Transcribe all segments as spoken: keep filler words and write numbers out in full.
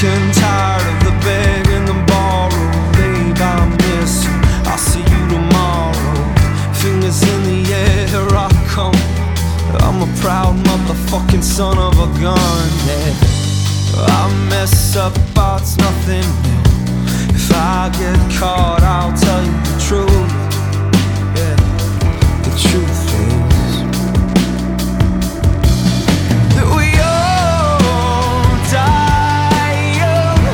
and tired of the beg and the borrow. Babe, I miss you, I'll see you tomorrow. Fingers in the air, I come. I'm a proud motherfucking son of a gun, yeah. I mess up, but it's nothing new. If I get caught, I'll tell you the truth, yeah. The truth is that we all die young.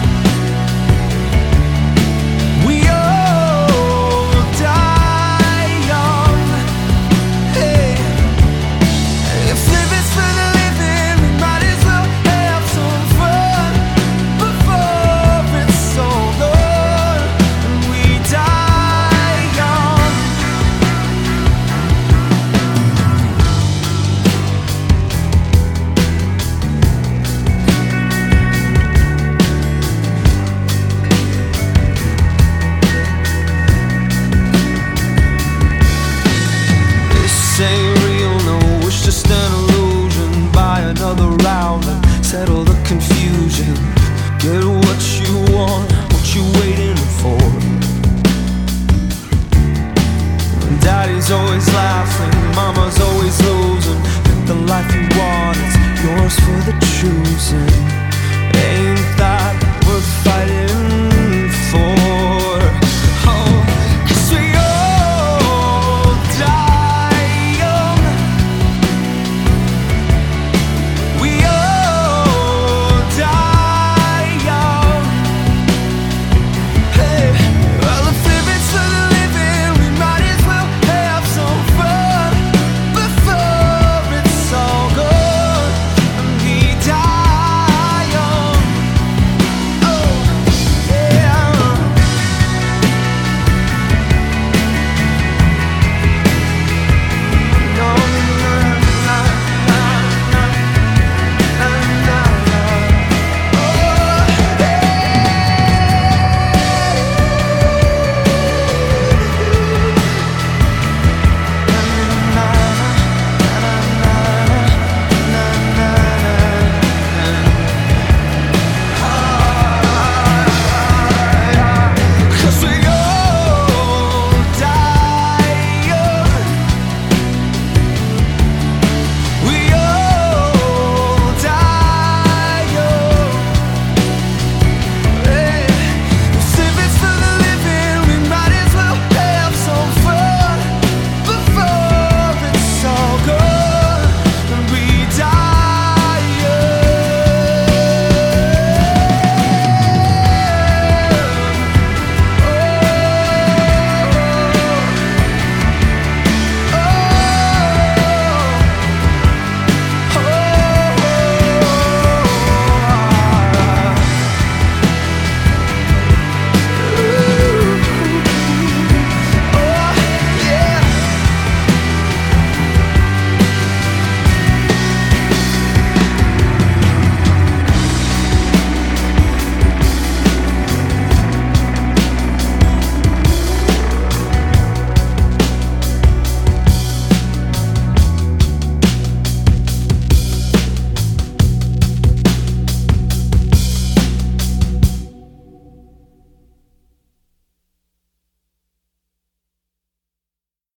We all die young. Hey, if living's for the living, we might as well have some fun before it's all gone and we die young. This ain't real, no, it's just an illusion. Buy another round and settle